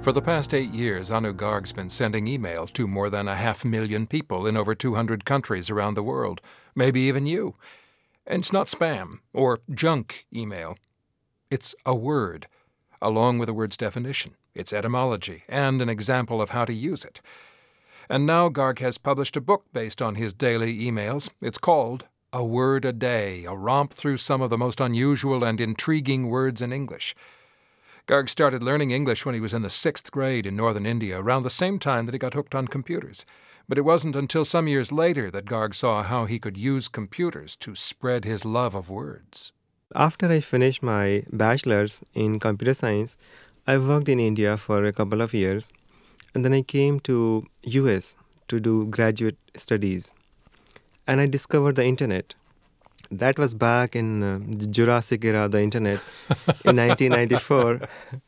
For the past 8 years, Anu Garg's been sending email to more than 500,000 people in over 200 countries around the world, maybe even you. And it's not spam or junk email. It's a word, along with a word's definition, its etymology, and an example of how to use it. And now Garg has published a book based on his daily emails. It's called A Word a Day, a romp through some of the most unusual and intriguing words in English. Garg started learning English when he was in the 6th grade in northern India, around the same time that he got hooked on computers. But it wasn't until some years later that Garg saw how he could use computers to spread his love of words. After I finished my bachelor's in computer science, I worked in India for a couple of years, and then I came to US to do graduate studies. And I discovered the internet. That was back in the Jurassic era of the internet in 1994.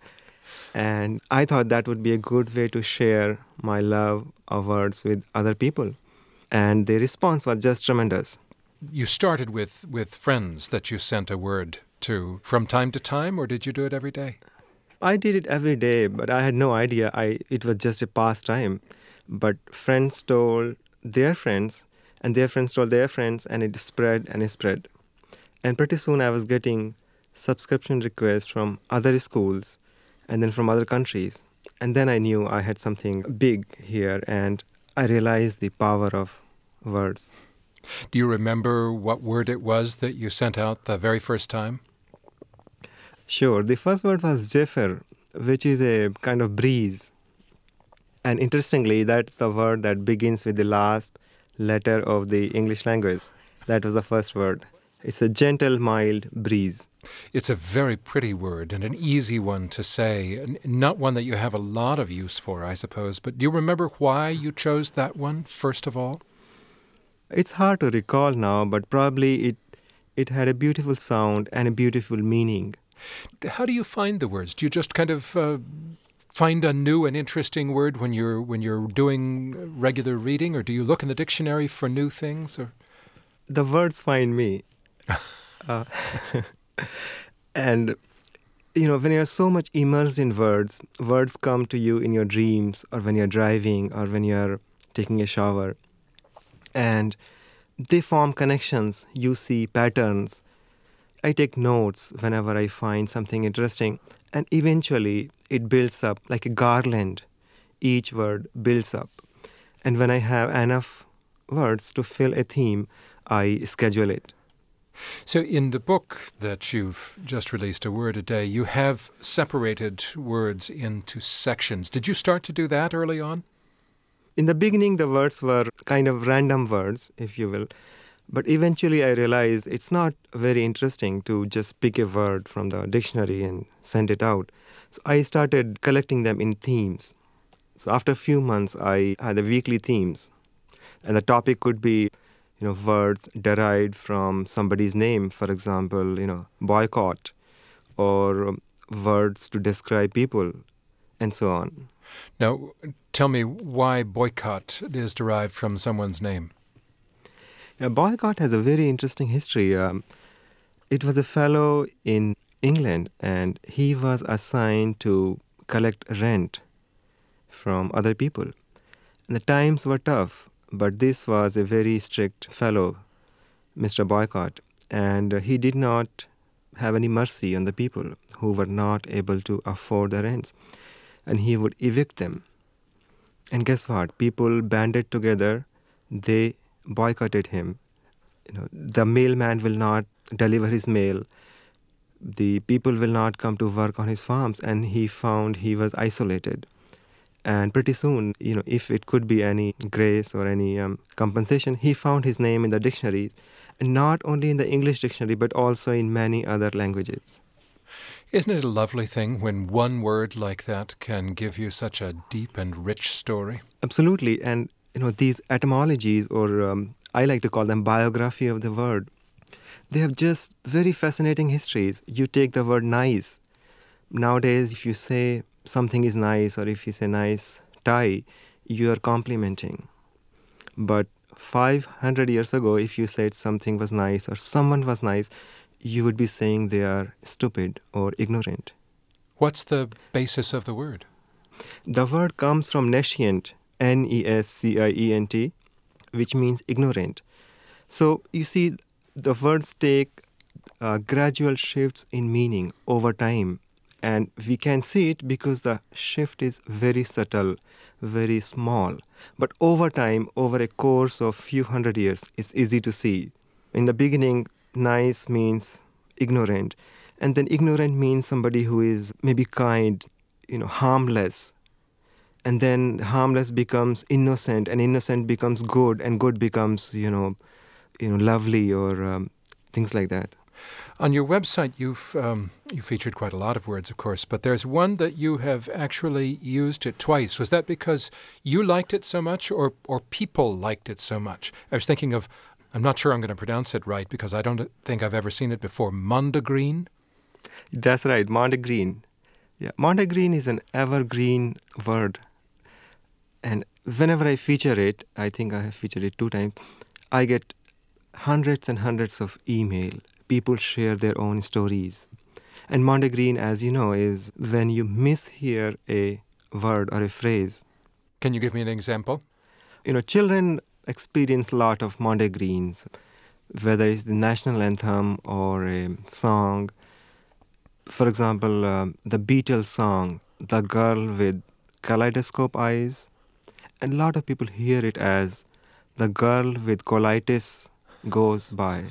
And I thought that would be a good way to share my love of words with other people. And the response was just tremendous. You started with friends that you sent a word to from time to time, or did you do it every day? I did it every day, but I had no idea it was just a pastime. But friends told their friends, and their friends told their friends, and it spread and it spread. And pretty soon I was getting subscription requests from other schools and then from other countries. And then I knew I had something big here, and I realized the power of words. Do you remember what word it was that you sent out the very first time? Sure. The first word was Zephyr, which is a kind of breeze. And interestingly, that's the word that begins with the last letter of the English language. That was the first word. It's a gentle, mild breeze. It's a very pretty word and an easy one to say, not one that you have a lot of use for, I suppose. But do you remember why you chose that one, first of all? It's hard to recall now, but probably it had a beautiful sound and a beautiful meaning. How do you find the words? Do you just kind of find a new and interesting word when you're doing regular reading, or do you look in the dictionary for new things? Or the words find me. And, when you're so much immersed in words, words come to you in your dreams, or when you're driving, or when you're taking a shower. And they form connections. You see patterns. I take notes whenever I find something interesting. And eventually, it builds up like a garland. Each word builds up. And when I have enough words to fill a theme, I schedule it. So in the book that you've just released, A Word a Day, you have separated words into sections. Did you start to do that early on? In the beginning, the words were kind of random words, if you will. But eventually I realized it's not very interesting to just pick a word from the dictionary and send it out. So I started collecting them in themes. So after a few months, I had the weekly themes. And the topic could be, words derived from somebody's name, for example, boycott, or words to describe people, and so on. Now, tell me why boycott is derived from someone's name. Boycott has a very interesting history. It was a fellow in England, and he was assigned to collect rent from other people. And the times were tough, but this was a very strict fellow, Mr. Boycott, and he did not have any mercy on the people who were not able to afford the rents, and he would evict them. And guess what? People banded together. They boycotted him. The mailman will not deliver his mail. The people will not come to work on his farms, and he found he was isolated. And pretty soon, if it could be any grace or any compensation, he found his name in the dictionary, and not only in the English dictionary, but also in many other languages. Isn't it a lovely thing when one word like that can give you such a deep and rich story? Absolutely. And, these etymologies, or I like to call them biography of the word, they have just very fascinating histories. You take the word nice. Nowadays, if you say something is nice, or if you say nice tie, you are complimenting. But 500 years ago, if you said something was nice or someone was nice, you would be saying they are stupid or ignorant. What's the basis of the word? The word comes from nescient, Nescient, which means ignorant. So you see, the words take gradual shifts in meaning over time. And we can see it because the shift is very subtle, very small. But over time, over a course of few hundred years, it's easy to see. In the beginning, nice means ignorant. And then ignorant means somebody who is maybe kind, harmless. And then harmless becomes innocent, and innocent becomes good, and good becomes, lovely, or things like that. On your website, you featured quite a lot of words, of course, but there's one that you have actually used it twice. Was that because you liked it so much, or people liked it so much? I was thinking of, I'm not sure I'm going to pronounce it right because I don't think I've ever seen it before, mondegreen? That's right, mondegreen. Yeah, mondegreen is an evergreen word. And whenever I feature it, I think I have featured it 2 times, I get hundreds and hundreds of email. People share their own stories. And mondegreen, as you know, is when you mishear a word or a phrase. Can you give me an example? Children experience a lot of mondegreens, whether it's the national anthem or a song. For example, the Beatles song, The Girl with Kaleidoscope Eyes. And a lot of people hear it as The Girl with Colitis Goes By.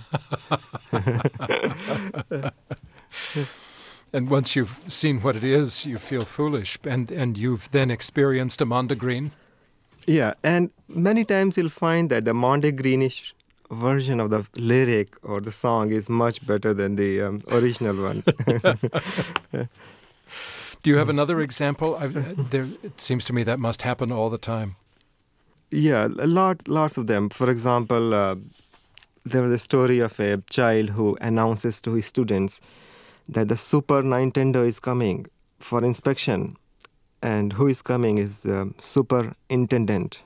And once you've seen what it is, you feel foolish, and you've then experienced a mondegreen? Yeah, and many times you'll find that the mondegreenish version of the lyric or the song is much better than the original one. Do you have another example? It seems to me that must happen all the time. Yeah, lots of them. For example, there was a story of a child who announces to his students that the Super Nintendo is coming for inspection. And who is coming is the superintendent.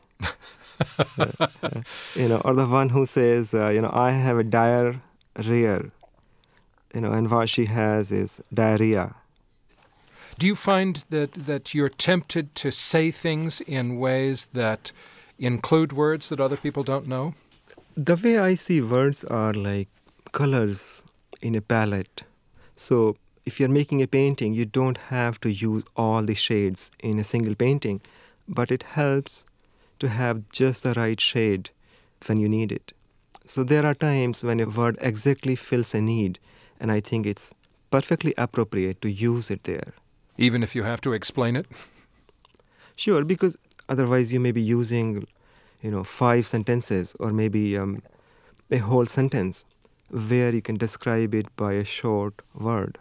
Or the one who says, I have a diarrhea, and what she has is diarrhea. Do you find that you're tempted to say things in ways that include words that other people don't know? The way I see words are like colors in a palette. So if you're making a painting, you don't have to use all the shades in a single painting, but it helps to have just the right shade when you need it. So there are times when a word exactly fills a need, and I think it's perfectly appropriate to use it there. Even if you have to explain it? Sure, because otherwise you may be using, 5 sentences or maybe a whole sentence where you can describe it by a short word.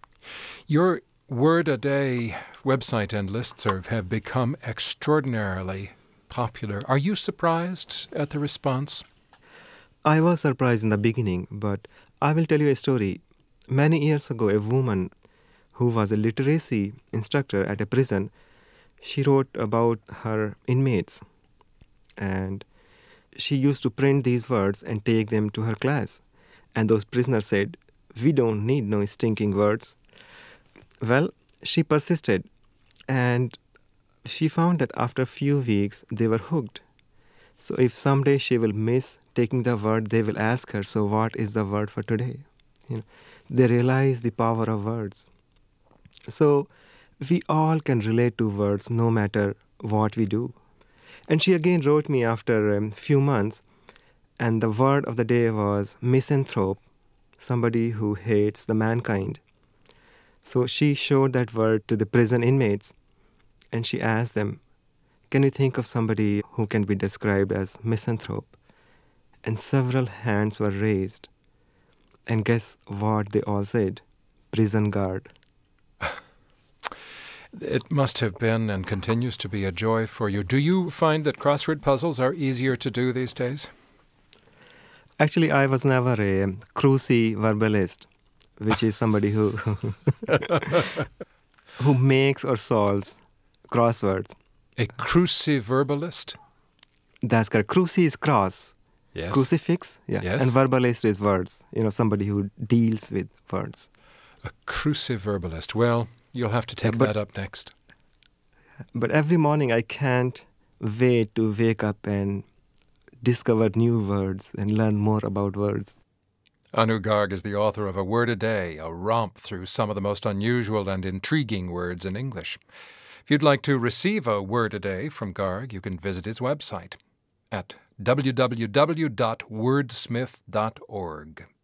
Your Word a Day website and listserv have become extraordinarily popular. Are you surprised at the response? I was surprised in the beginning, but I will tell you a story. Many years ago, a woman who was a literacy instructor at a prison, she wrote about her inmates. And she used to print these words and take them to her class. And those prisoners said, "We don't need no stinking words." Well, she persisted, and she found that after a few weeks, they were hooked. So if someday she will miss taking the word, they will ask her, "So what is the word for today?" They realize the power of words. So we all can relate to words no matter what we do. And she again wrote me after a few months, and the word of the day was misanthrope, somebody who hates the mankind. So she showed that word to the prison inmates, and she asked them, "Can you think of somebody who can be described as misanthrope?" And several hands were raised. And guess what they all said? Prison guard. It must have been and continues to be a joy for you. Do you find that crossword puzzles are easier to do these days? Actually, I was never a cruciverbalist, which is somebody who who makes or solves crosswords. A cruciverbalist? That's correct. Cruci is cross. Yes. Crucifix, yeah. Yes. And verbalist is words. Somebody who deals with words. A cruciverbalist. Well, you'll have to take that up next. But every morning I can't wait to wake up and discover new words and learn more about words. Anu Garg is the author of A Word a Day, a romp through some of the most unusual and intriguing words in English. If you'd like to receive a word a day from Garg, you can visit his website at www.wordsmith.org.